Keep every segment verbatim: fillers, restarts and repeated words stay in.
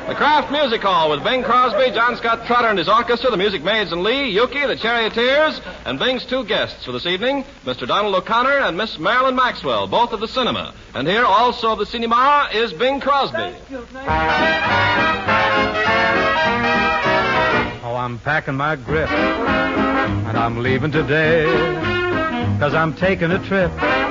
The Kraft Music Hall with Bing Crosby, John Scott Trotter and his orchestra, the Music Maids and Lee, Yuki, the Charioteers, and Bing's two guests for this evening, Mister Donald O'Connor and Miss Marilyn Maxwell, both of the cinema. And here also of the cinema is Bing Crosby. Thank you, thank you. Oh, I'm packing my grip, and I'm leaving today, 'cause I'm taking a trip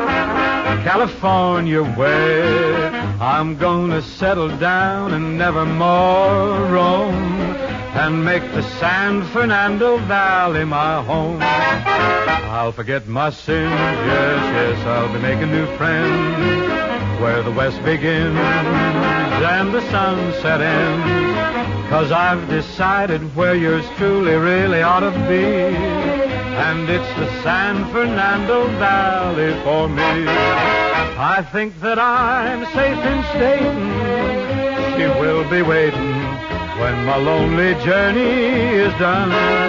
California way. I'm gonna settle down and never more roam, and make the San Fernando Valley my home. I'll forget my sins, yes, yes, I'll be making new friends where the west begins and the sunset ends, 'cause I've decided where yours truly really ought to be, and it's the San Fernando Valley for me. I think that I'm safe in stating she will be waiting when my lonely journey is done.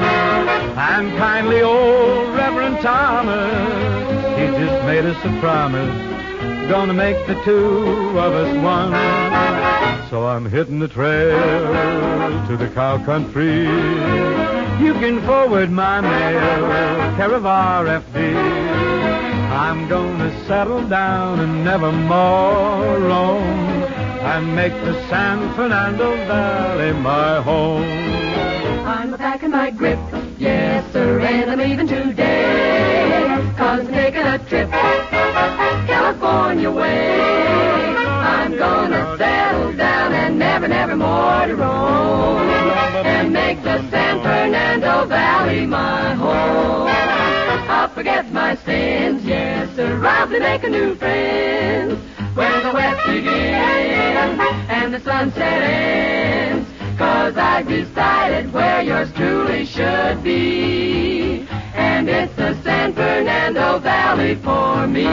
And kindly old Reverend Thomas, he just made us a promise, gonna make the two of us one. So I'm hitting the trail to the cow country. You can forward my mail, care of R F D. I'm gonna settle down and never more roam, and make the San Fernando Valley my home. I'm packing my grip, yes sir, and I'm leaving today, 'cause I'm taking a trip California way. I'm gonna settle down and never, never more to roam, and make the San Fernando Valley my home. I'll forget my sins, yes sir, I'll be making new friends where the west begins and the sunset ends, 'cause I've decided where yours truly should be, and it's the San Fernando Valley for me.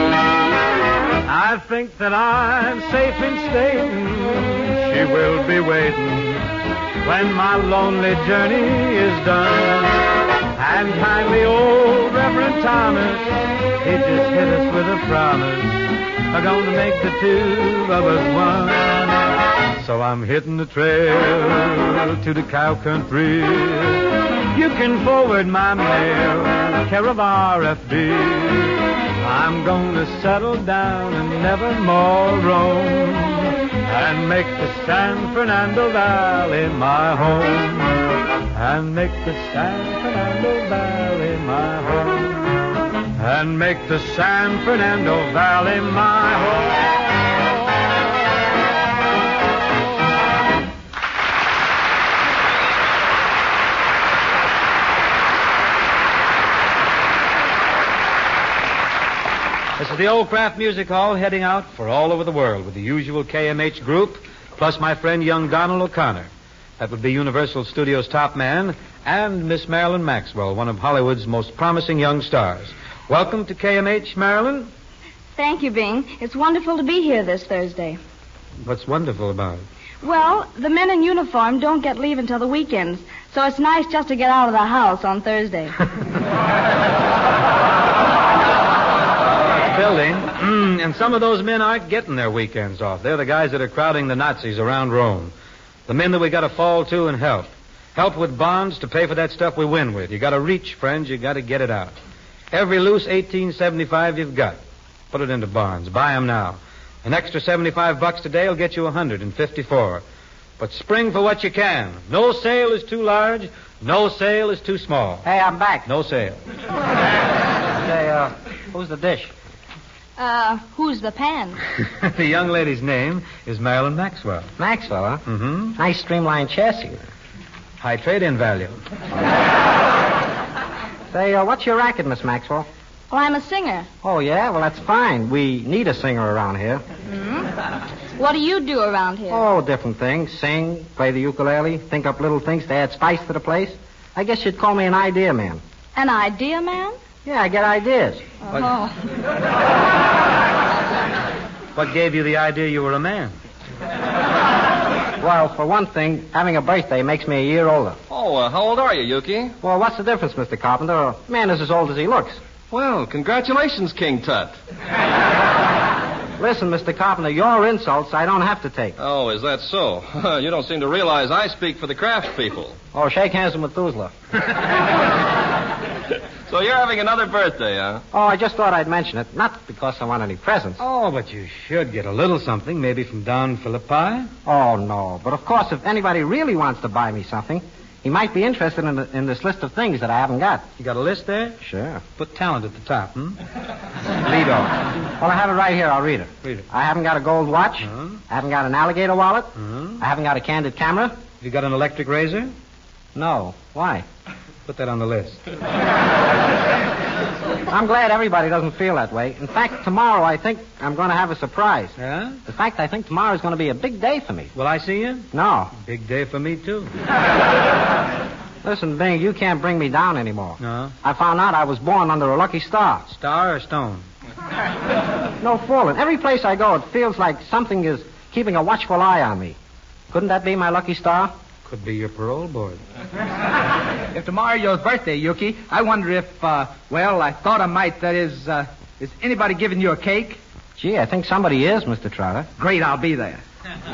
I think that I'm safe in stating she will be waiting when my lonely journey is done. And kindly old Reverend Thomas, he just hit us with a promise, I'm gonna make the two of us one. So I'm hitting the trail to the cow country. You can forward my mail, care of R F D. I'm gonna settle down and never more roam, and make the San Fernando Valley my home, and make the San Fernando Valley my home, and make the San Fernando Valley my home. This is the Old Kraft Music Hall heading out for all over the world with the usual K M H group, plus my friend young Donald O'Connor. That would be Universal Studios' top man, and Miss Marilyn Maxwell, one of Hollywood's most promising young stars. Welcome to K M H, Marilyn. Thank you, Bing. It's wonderful to be here this Thursday. What's wonderful about it? Well, the men in uniform don't get leave until the weekends, so it's nice just to get out of the house on Thursday. Building, and some of those men aren't getting their weekends off. They're the guys that are crowding the Nazis around Rome. The men that we got to fall to and help. Help with bonds to pay for that stuff we win with. You got to reach, friends. You got to get it out. Every loose eighteen seventy-five you've got, put it into bonds. Buy them now. An extra seventy-five bucks today will get you one hundred fifty-four. But spring for what you can. No sale is too large. No sale is too small. Hey, I'm back. No sale. Say, uh, who's the dish? Uh, who's the pan? The young lady's name is Marilyn Maxwell. Maxwell, huh? Mm-hmm. Nice streamlined chassis. High trade-in value. Say, uh, what's your racket, Miss Maxwell? Well, I'm a singer. Oh, yeah? Well, that's fine. We need a singer around here. Mm-hmm. What do you do around here? Oh, different things. Sing, play the ukulele, think up little things to add spice to the place. I guess you'd call me an idea man. An idea man? Yeah, I get ideas. Oh. What gave you the idea you were a man? Well, for one thing, having a birthday makes me a year older. Oh, uh, how old are you, Yuki? Well, what's the difference, Mister Carpenter? A man is as old as he looks. Well, congratulations, King Tut. Listen, Mister Carpenter, your insults I don't have to take. Oh, is that so? You don't seem to realize I speak for the craft people. Oh, shake hands with Methuselah. So you're having another birthday, huh? Oh, I just thought I'd mention it. Not because I want any presents. Oh, but you should get a little something, maybe from Don Philippi. Oh, no. But, of course, if anybody really wants to buy me something, he might be interested in, the, in this list of things that I haven't got. You got a list there? Sure. Put talent at the top, hmm? Lead off. Well, I have it right here. I'll read it. Read it. I haven't got a gold watch. Uh-huh. I haven't got an alligator wallet. Uh-huh. I haven't got a candid camera. Have you got an electric razor? No. Why? Put that on the list. I'm glad everybody doesn't feel that way. In fact, tomorrow I think I'm going to have a surprise. Yeah? In fact, I think tomorrow is going to be a big day for me. Will I see you? No. Big day for me, too. Listen, Bing, you can't bring me down anymore. No? I found out I was born under a lucky star. Star or stone? No fooling. Every place I go, it feels like something is keeping a watchful eye on me. Couldn't that be my lucky star? Could be your parole board. If tomorrow's your birthday, Yuki, I wonder if, uh, well, I thought I might. That is, uh, is anybody giving you a cake? Gee, I think somebody is, Mister Trotter. Great, I'll be there.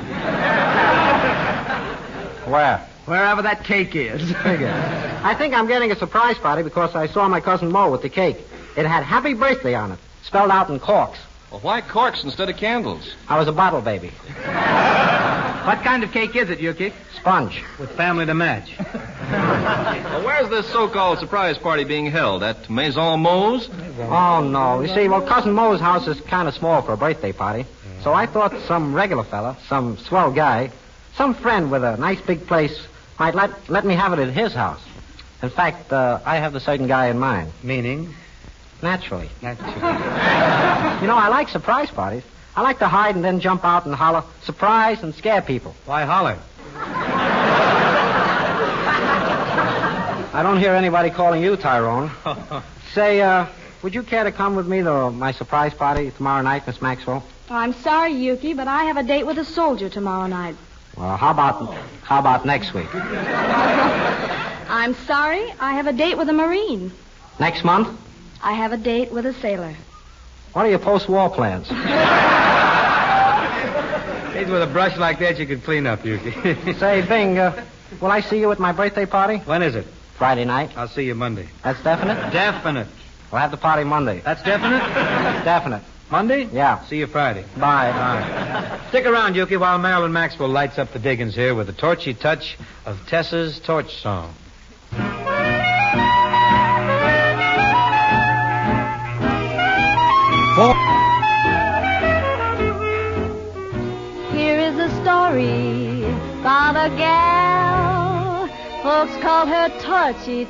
Where? Wherever that cake is. I think I'm getting a surprise party because I saw my cousin Mo with the cake. It had happy birthday on it, spelled out in corks. Well, why corks instead of candles? I was a bottle baby. What kind of cake is it, Yuki? Sponge. With family to match. Well, where's this so-called surprise party being held? At Maison Mo's? Oh, no. You see, well, Cousin Mo's house is kind of small for a birthday party. So I thought some regular fella, some swell guy, some friend with a nice big place might let, let me have it at his house. In fact, uh, I have the certain guy in mind. Meaning? Naturally. Naturally. You know, I like surprise parties. I like to hide and then jump out and holler, surprise, and scare people. Why holler? I don't hear anybody calling you, Tyrone. Say, uh, would you care to come with me to my surprise party tomorrow night, Miss Maxwell? Oh, I'm sorry, Yuki, but I have a date with a soldier tomorrow night. Well, how about how about next week? I'm sorry, I have a date with a Marine. Next month? I have a date with a sailor. What are your post-war plans? Kids with a brush like that you could clean up, Yuki. Say, Bing, uh, will I see you at my birthday party? When is it? Friday night. I'll see you Monday. That's definite? Definite. We'll have the party Monday. That's definite? Definite. Monday? Yeah. See you Friday. Bye. Bye. Stick around, Yuki, while Marilyn Maxwell lights up the diggings here with the torchy touch of Tessa's Torch Song. Here is a story about a gal. Folks call her Torchy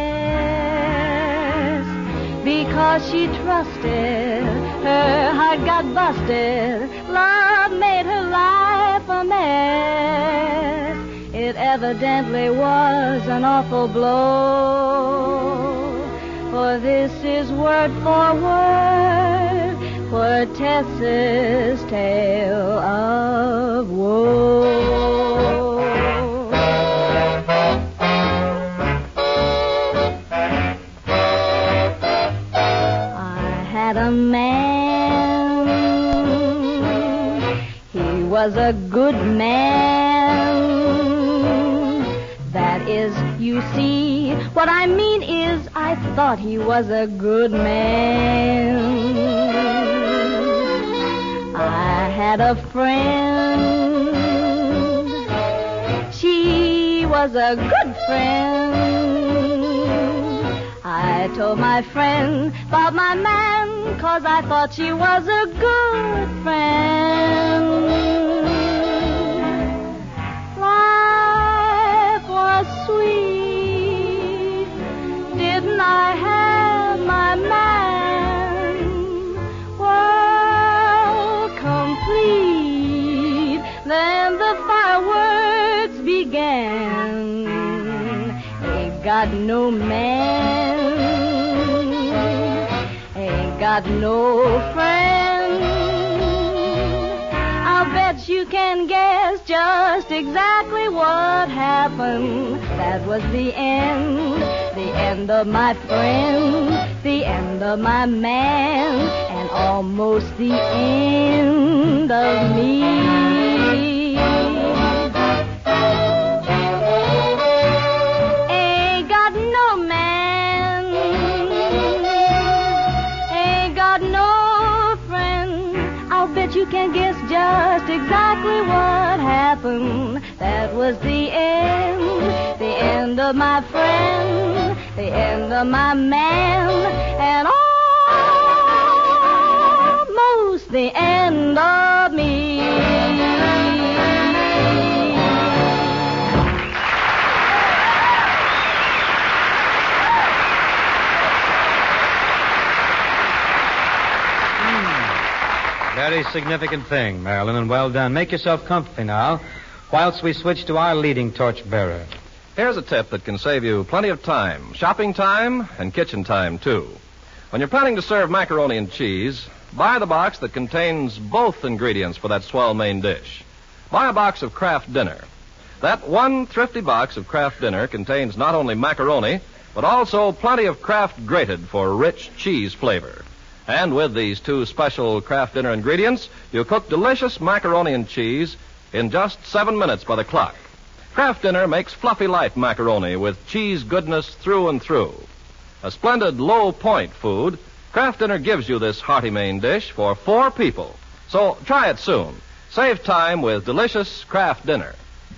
Tess because she trusted. Her heart got busted. Love made her life a mess. It evidently was an awful blow. For this is word for word for Tess's tale of woe. I had a man. He was a good man. That is, you see, what I mean is I thought he was a good man. I had a friend. She was a good friend. I told my friend about my man, 'cause I thought she was a good friend. Life was sweet. Didn't I have my man? World complete. Then the fireworks began. Ain't got no man. Ain't got no friend. I'll bet you can guess just exactly what happened. That was the end, the end of my friend, the end of my man, and almost the end of me. Ain't got no man, ain't got no friend. I'll bet you can guess just exactly what happened. That was the end, the end of my friend, the end of my man, and almost the end of me. Very significant thing, Marilyn, and well done. Make yourself comfy now, whilst we switch to our leading torchbearer. Here's a tip that can save you plenty of time, shopping time and kitchen time, too. When you're planning to serve macaroni and cheese, buy the box that contains both ingredients for that swell main dish. Buy a box of Kraft Dinner. That one thrifty box of Kraft Dinner contains not only macaroni, but also plenty of Kraft grated for rich cheese flavor. And with these two special Kraft Dinner ingredients, you cook delicious macaroni and cheese in just seven minutes by the clock. Kraft Dinner makes fluffy light macaroni with cheese goodness through and through. A splendid low-point food, Kraft Dinner gives you this hearty main dish for four people. So try it soon. Save time with delicious Kraft Dinner.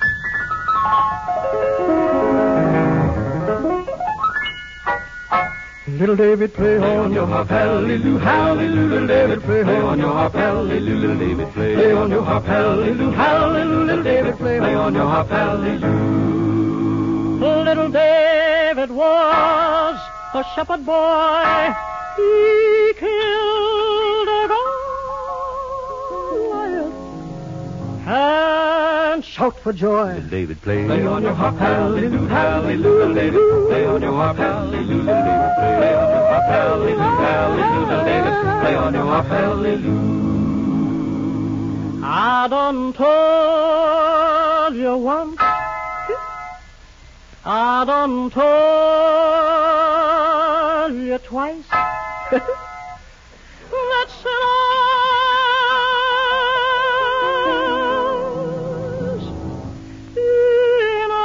Little David, play on your harp, hallelujah, hallelujah. Little David, play on your harp, hallelujah. Little David, play on your harp, hallelujah, hallelujah. Little David, play on your harp, hallelujah. Little David was a shepherd boy. He killed a Goliath and shout for joy. Little David, play, play on your harp, hallelujah, hallelujah. Little David, play on your harp, hallelujah. Little David, play on your harp, hallelujah, hallelujah. Little David, play on your harp, hallelujah. I done told you once, I done told you twice. That's sinners in a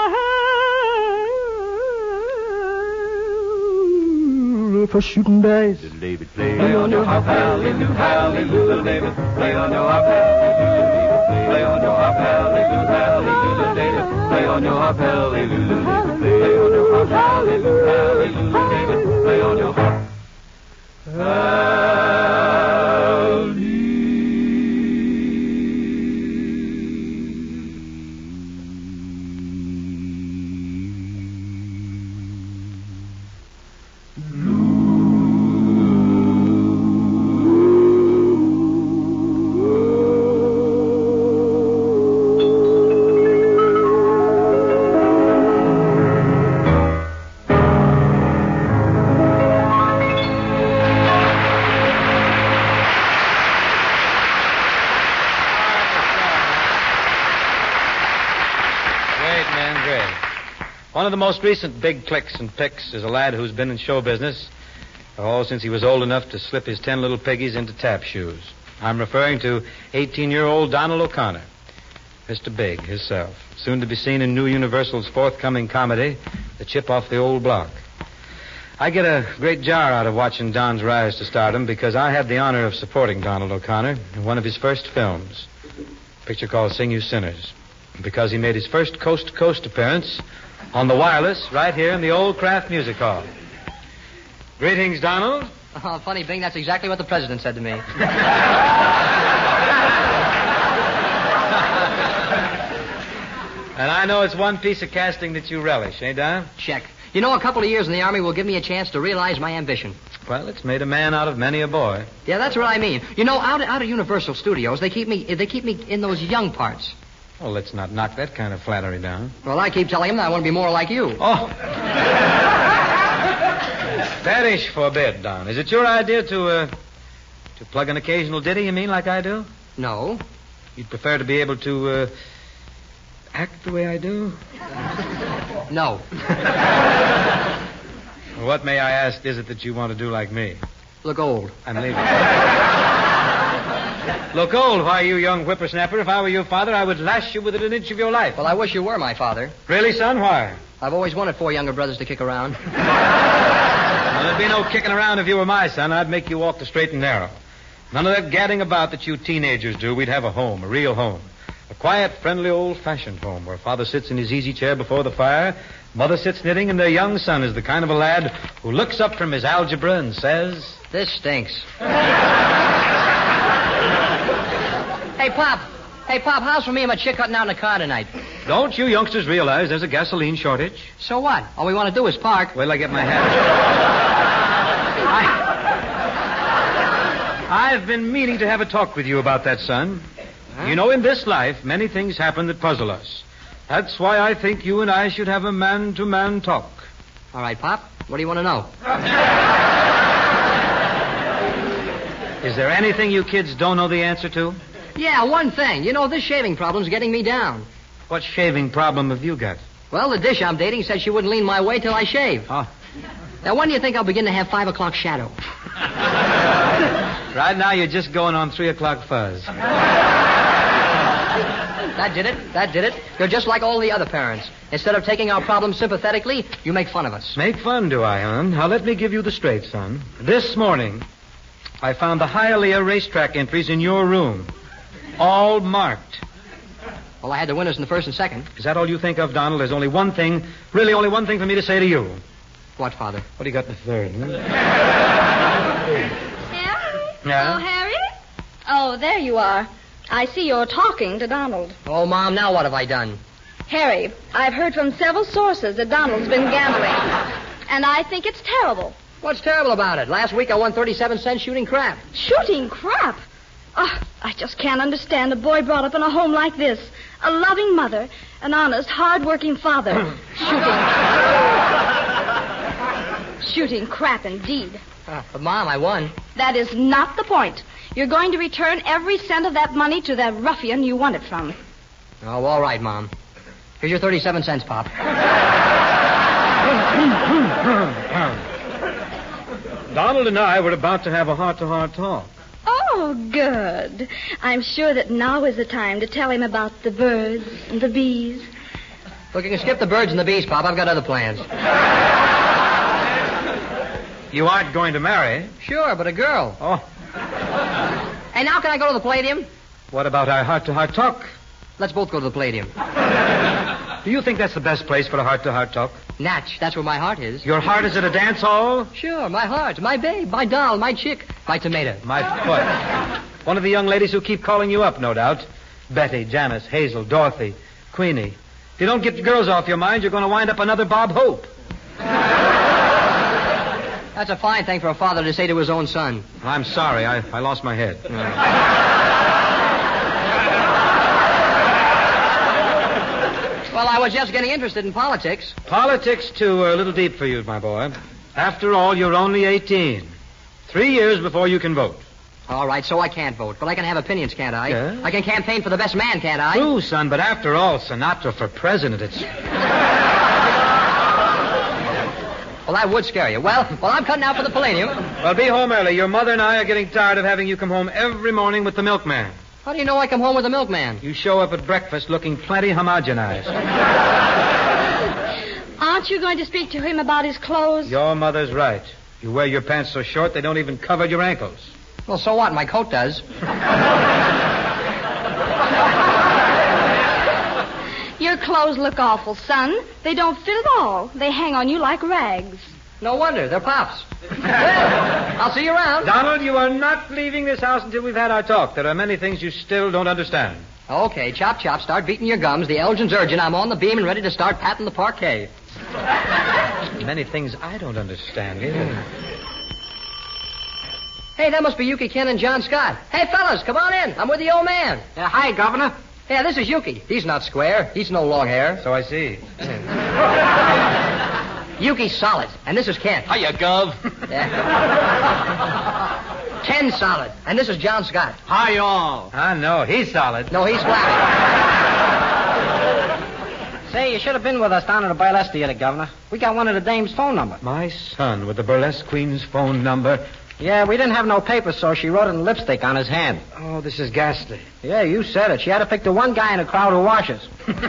hell for shooting dice. Little David, play, play on your harp, hallelujah, hallelujah. Little David, play on your harp, hallelujah. Play on your harp, hallelujah, hallelujah. Little David, play on your harp, hallelujah. Play on your harp, hallelujah, hallelujah. David, play on your harp. One of the most recent big clicks and picks is a lad who's been in show business, oh, since he was old enough to slip his ten little piggies into tap shoes. I'm referring to eighteen-year-old Donald O'Connor, Mister Big himself, soon to be seen in New Universal's forthcoming comedy, The Chip Off the Old Block. I get a great jar out of watching Don's rise to stardom because I had the honor of supporting Donald O'Connor in one of his first films, a picture called Sing You Sinners, because he made his first coast-to-coast appearance on the wireless right here in the old Kraft Music Hall. Greetings, Donald. Oh, funny, Bing, that's exactly what the president said to me. And I know it's one piece of casting that you relish, eh, Don? Check. You know, a couple of years in the Army will give me a chance to realize my ambition. Well, it's made a man out of many a boy. Yeah, that's what I mean. You know, out, out of Universal Studios, they keep me they keep me in those young parts. Well, let's not knock that kind of flattery down. Well, I keep telling him that I want to be more like you. Oh. Perish forbid, Don. Is it your idea to, uh, to plug an occasional ditty, you mean, like I do? No. You'd prefer to be able to uh, act the way I do? No. Well, what, may I ask, is it that you want to do like me? Look old. I'm leaving. Look old, why, you young whippersnapper. If I were your father, I would lash you within an inch of your life. Well, I wish you were my father. Really, son? Why? I've always wanted four younger brothers to kick around. Well, there'd be no kicking around if you were my son. I'd make you walk the straight and narrow. None of that gadding about that you teenagers do. We'd have a home, a real home. A quiet, friendly, old-fashioned home where father sits in his easy chair before the fire, mother sits knitting, and their young son is the kind of a lad who looks up from his algebra and says... This stinks. Hey, Pop. Hey, Pop, how's for me and my chick cutting out in the car tonight? Don't you youngsters realize there's a gasoline shortage? So what? All we want to do is park. Wait till I get my hat. I, I've been meaning to have a talk with you about that, son. Huh? You know, in this life, many things happen that puzzle us. That's why I think you and I should have a man-to-man talk. All right, Pop. What do you want to know? Is there anything you kids don't know the answer to? Yeah, one thing. You know, this shaving problem's getting me down. What shaving problem have you got? Well, the dish I'm dating said she wouldn't lean my way till I shave. Oh. Now, when do you think I'll begin to have five o'clock shadow? Right now, you're just going on three o'clock fuzz. That did it. That did it. You're just like all the other parents. Instead of taking our problems sympathetically, you make fun of us. Make fun, do I, hon? Now, let me give you the straight, son. This morning, I found the Hialeah racetrack entries in your room. All marked. Well, I had the winners in the first and second. Is that all you think of, Donald? There's only one thing, really only one thing for me to say to you. What, Father? What do you got in the third? Hmm? Harry? Yeah? Oh, Harry? Oh, there you are. I see you're talking to Donald. Oh, Mom, now what have I done? Harry, I've heard from several sources that Donald's been gambling. And I think it's terrible. What's terrible about it? Last week I won thirty-seven cents shooting crap. Shooting crap? Oh, I just can't understand a boy brought up in a home like this. A loving mother, an honest, hard-working father. Shooting... Shooting crap, indeed. Uh, but, Mom, I won. That is not the point. You're going to return every cent of that money to that ruffian you won it from. Oh, all right, Mom. Here's your thirty-seven cents, Pop. Donald and I were about to have a heart-to-heart talk. Oh, good. I'm sure that now is the time to tell him about the birds and the bees. Look, you can skip the birds and the bees, Pop. I've got other plans. You aren't going to marry? Sure, but a girl. Oh. Hey, now can I go to the Palladium? What about our heart-to-heart talk? Let's both go to the Palladium. Do you think that's the best place for a heart-to-heart talk? Natch, that's where my heart is. Your heart is at a dance hall? Sure, my heart, my babe, my doll, my chick, my tomato. My foot. One of the young ladies who keep calling you up, no doubt. Betty, Janice, Hazel, Dorothy, Queenie. If you don't get the girls off your mind, you're going to wind up another Bob Hope. That's a fine thing for a father to say to his own son. I'm sorry. I, I lost my head. Well, I was just getting interested in politics. Politics, too, are a little deep for you, my boy. After all, you're only eighteen. Three years before you can vote. All right, so I can't vote, but I can have opinions, can't I? Yeah. I can campaign for the best man, can't I? True, son, but after all, Sinatra for president, it's... Well, that would scare you. Well, well, I'm cutting out for the Palladium. Well, be home early. Your mother and I are getting tired of having you come home every morning with the milkman. How do you know I come home with the milkman? You show up at breakfast looking plenty homogenized. Aren't you going to speak to him about his clothes? Your mother's right. You wear your pants so short they don't even cover your ankles. Well, so what? My coat does. Your clothes look awful, son. They don't fit at all. They hang on you like rags. No wonder. They're Pop's. Well, I'll see you around. Donald, you are not leaving this house until we've had our talk. There are many things you still don't understand. Okay, chop, chop. Start beating your gums. The Elgin's urgent. I'm on the beam and ready to start patting the parquet. Many things I don't understand either. Hey, that must be Yuki Ken and John Scott. Hey, fellas, come on in. I'm with the old man. Uh, hi, Governor. Yeah, this is Yuki. He's not square. He's no long hair. So I see. Yuki's solid. And this is Ken. Hiya, Gov. Yeah. Ten solid. And this is John Scott. Hi, y'all. I know. He's solid. No, he's flat. Say, you should have been with us down at the burlesque theater, Governor. We got one of the dame's phone number. My son with the burlesque queen's phone number. Yeah, we didn't have no paper, so she wrote it in lipstick on his hand. Oh, this is ghastly. Yeah, you said it. She had to pick the one guy in the crowd who washes.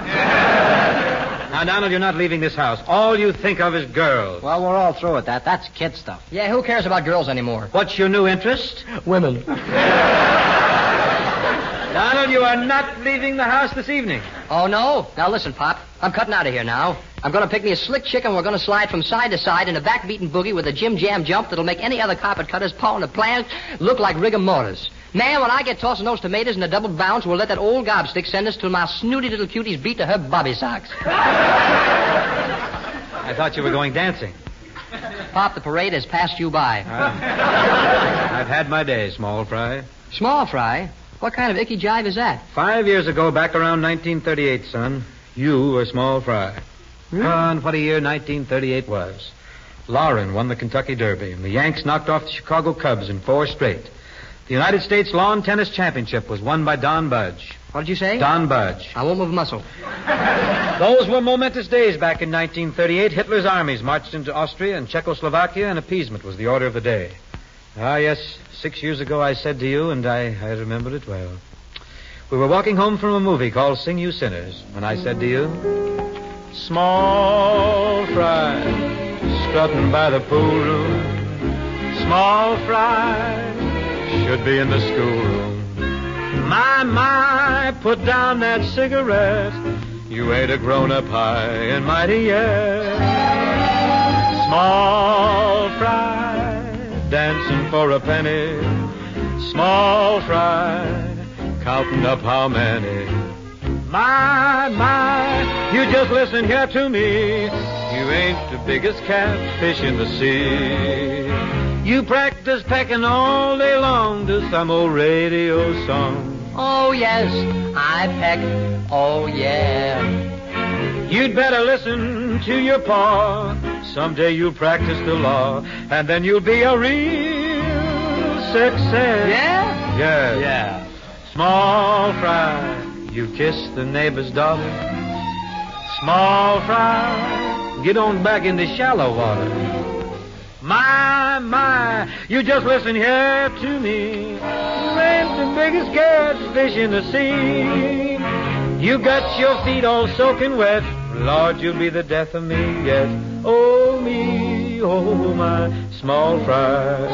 Now, Donald, you're not leaving this house. All you think of is girls. Well, we're all through with that. That's kid stuff. Yeah, who cares about girls anymore? What's your new interest? Women. Donald, you are not leaving the house this evening. Oh, no? Now, listen, Pop. I'm cutting out of here now. I'm going to pick me a slick chick, and we're going to slide from side to side in a backbeating boogie with a Jim Jam jump that'll make any other carpet cutter's paw in the plant look like rigor mortis. Man, when I get tossing those tomatoes in a double bounce, we'll let that old gobstick send us till my snooty little cuties beat to her bobby socks. I thought you were going dancing. Pop, the parade has passed you by. Uh, I've had my day, Small Fry. Small Fry? What kind of icky jive is that? Five years ago, back around nineteen thirty-eight, son, you were Small Fry. Hmm? And what a year nineteen thirty-eight was. Lauren won the Kentucky Derby, and the Yanks knocked off the Chicago Cubs in four straight. The United States Lawn Tennis Championship was won by Don Budge. What did you say? Don Budge. I won't move a muscle. Those were momentous days back in nineteen thirty-eight. Hitler's armies marched into Austria and Czechoslovakia, and appeasement was the order of the day. Ah, yes, six years ago I said to you, and I, I remember it well. We were walking home from a movie called Sing You Sinners, when I said to you, Small Fry, strutting by the pool room. Small Fry should be in the schoolroom. My, my, put down that cigarette. You ain't a grown-up high and mighty yet. Small Fry, dancing for a penny. Small Fry, counting up how many. My, my, you just listen here to me. You ain't the biggest catfish in the sea. You practice pecking all day long to some old radio song. Oh, yes, I peck. Oh, yeah. You'd better listen to your pa. Someday you'll practice the law, and then you'll be a real success. Yeah? Yeah. Yeah. Small Fry, you kiss the neighbor's daughter. Small Fry, get on back in the shallow water. My, my, you just listen here to me. You ain't the biggest catfish in the sea. You got your feet all soaking wet. Lord, you'll be the death of me yet. Oh, me, oh, my Small Fry.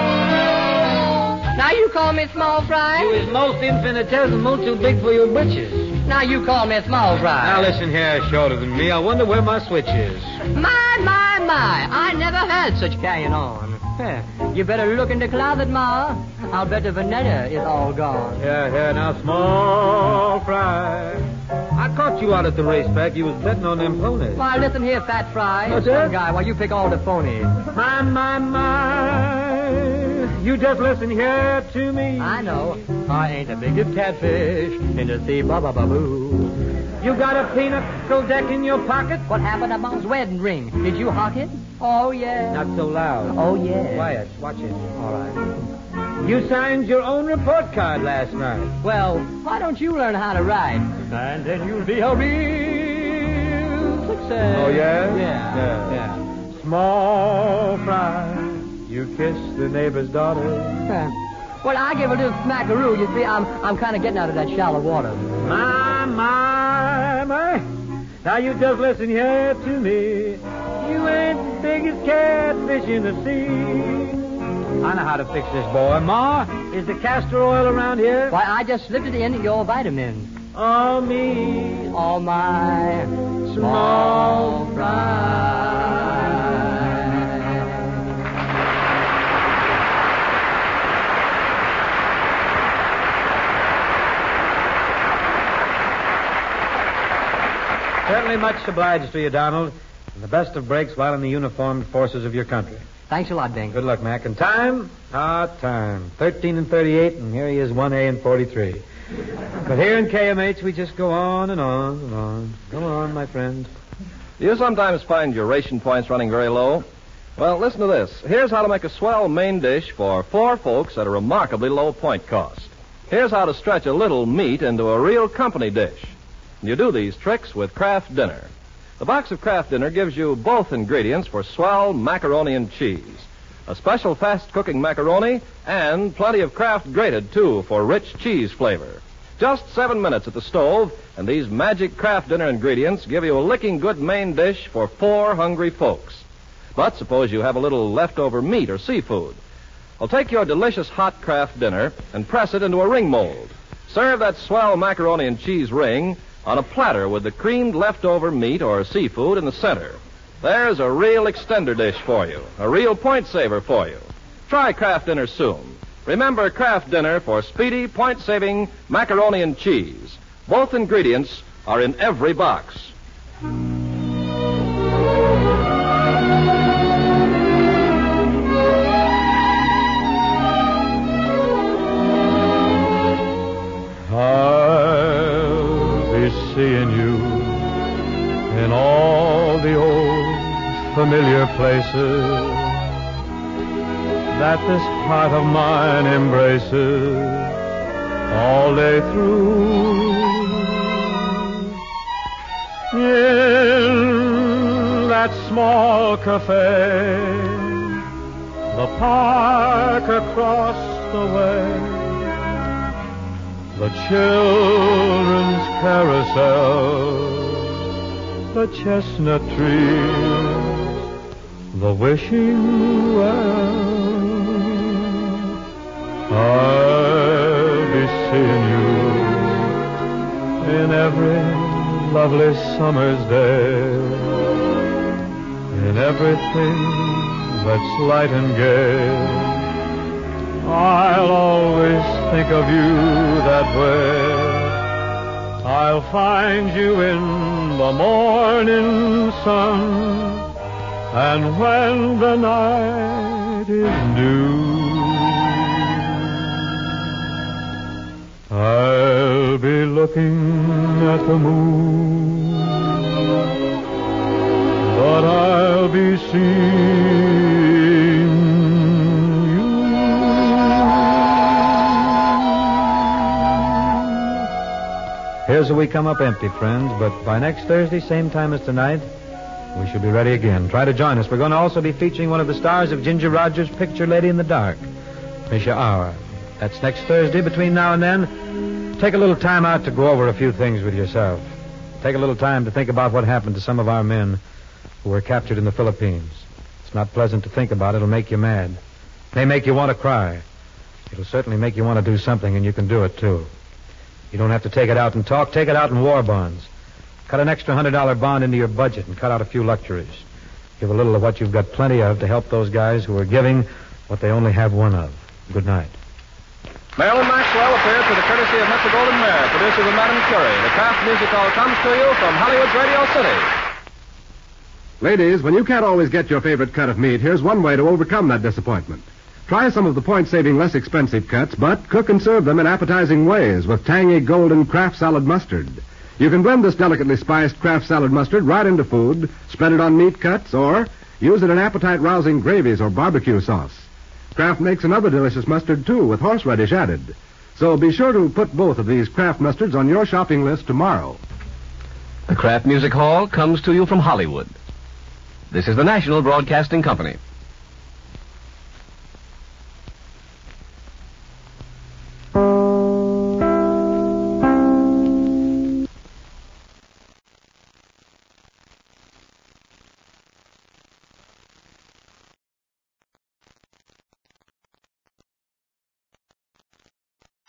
Now you call me Small Fry? You is most infinitesimal, too big for your britches. Now you call me Small Fry. Now listen here, shorter than me. I wonder where my switch is. My, my, my. I never had such carrying on. You better look in the closet, Ma. I'll bet the Vanetta is all gone. Yeah, yeah, now, Small Fry. I caught you out at the racetrack. You was betting on them ponies. Why, listen here, Fat Fry. What's Some that? guy, while you pick all the phonies. My, my, my. You just listen here to me. I know. I ain't the biggest catfish in the sea, ba-ba-ba-boo. You got a pinochle deck in your pocket? What happened to Mom's wedding ring? Did you hock it? Oh, yeah. Not so loud. Oh, yeah. Quiet. Watch it. All right. You signed your own report card last night. Well, why don't you learn how to write? And then you'll be a real success. Oh, yeah? Yeah. Yeah. yeah. Small Fry, you kiss the neighbor's daughter. Huh. Well, I give a little smackaroo. You see, I'm I'm kind of getting out of that shallow water. My, my, my. Now you just listen here to me. You ain't the biggest catfish in the sea. I know how to fix this, boy. Ma, is the castor oil around here? Why, I just slipped it in your vitamins. Oh, me. All my small fry. Certainly much obliged to you, Donald. And the best of breaks while in the uniformed forces of your country. Thanks a lot, Bing. Good luck, Mac. And time? Ah, time. thirteen and thirty-eight, and here he is, one A and forty-three. But here in K M H, we just go on and on and on. Come on, my friend. Do you sometimes find your ration points running very low? Well, listen to this. Here's how to make a swell main dish for four folks at a remarkably low point cost. Here's how to stretch a little meat into a real company dish. And you do these tricks with Kraft Dinner. The box of Kraft Dinner gives you both ingredients for swell macaroni and cheese. A special fast-cooking macaroni and plenty of Kraft grated, too, for rich cheese flavor. Just seven minutes at the stove, and these magic Kraft Dinner ingredients give you a licking good main dish for four hungry folks. But suppose you have a little leftover meat or seafood. Well, take your delicious hot Kraft Dinner and press it into a ring mold. Serve that swell macaroni and cheese ring on a platter with the creamed leftover meat or seafood in the center. There's a real extender dish for you, a real point saver for you. Try Kraft Dinner soon. Remember Kraft Dinner for speedy, point-saving macaroni and cheese. Both ingredients are in every box. I'll be seeing you in all the old familiar places that this heart of mine embraces all day through. In that small cafe, the park across the way, the children's carousel, the chestnut trees, the wishing well. I'll be seeing you in every lovely summer's day, in everything that's light and gay. I'll always think of you that way. I'll find you in the morning sun, and when the night is new, I'll be looking at the moon, but I'll be seeing you. Here's a week come up empty, friends, but by next Thursday, same time as tonight, we shall be ready again. Try to join us. We're going to also be featuring one of the stars of Ginger Rogers' picture, Lady in the Dark, Misha Auer. That's next Thursday. Between now and then, take a little time out to go over a few things with yourself. Take a little time to think about what happened to some of our men who were captured in the Philippines. It's not pleasant to think about. It'll make you mad. It may make you want to cry. It'll certainly make you want to do something, and you can do it, too. You don't have to take it out in talk. Take it out in war bonds. Cut an extra one hundred dollars bond into your budget and cut out a few luxuries. Give a little of what you've got plenty of to help those guys who are giving what they only have one of. Good night. Marilyn Maxwell appears with the courtesy of Metro Goldwyn Mayer, producers of Madame Curie. The Kraft Music Hall comes to you from Hollywood's Radio City. Ladies, when you can't always get your favorite cut of meat, here's one way to overcome that disappointment. Try some of the point-saving, less expensive cuts, but cook and serve them in appetizing ways with tangy golden Kraft salad mustard. You can blend this delicately spiced Kraft salad mustard right into food, spread it on meat cuts, or use it in appetite-rousing gravies or barbecue sauce. Kraft makes another delicious mustard, too, with horseradish added. So be sure to put both of these Kraft mustards on your shopping list tomorrow. The Kraft Music Hall comes to you from Hollywood. This is the National Broadcasting Company.